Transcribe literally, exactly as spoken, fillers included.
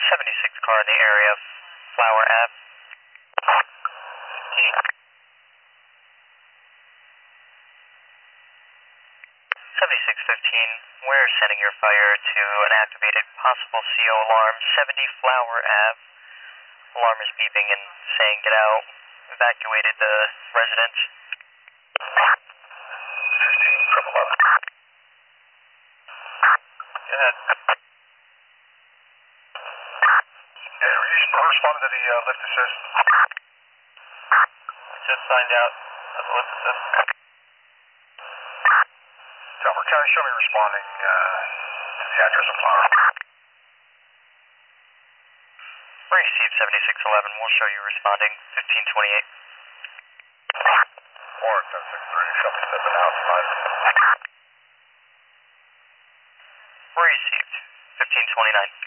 seventy-six car in the area, Flower Ave. seventy-six fifteen, we're sending your fire to an activated possible C O alarm, seventy Flower Ave. Alarm is beeping and saying get out. Evacuated the residence. fifteen, triple eleven. Go ahead. Yeah, are you responding to the uh, lift assist? Just signed out as a lift assist. Delaware County, show me responding uh, to the address of Flower. Received seventy-six eleven, we'll show you responding, fifteen twenty-eight. Warren ten six three, show me stepping outside. Received, fifteen twenty-nine.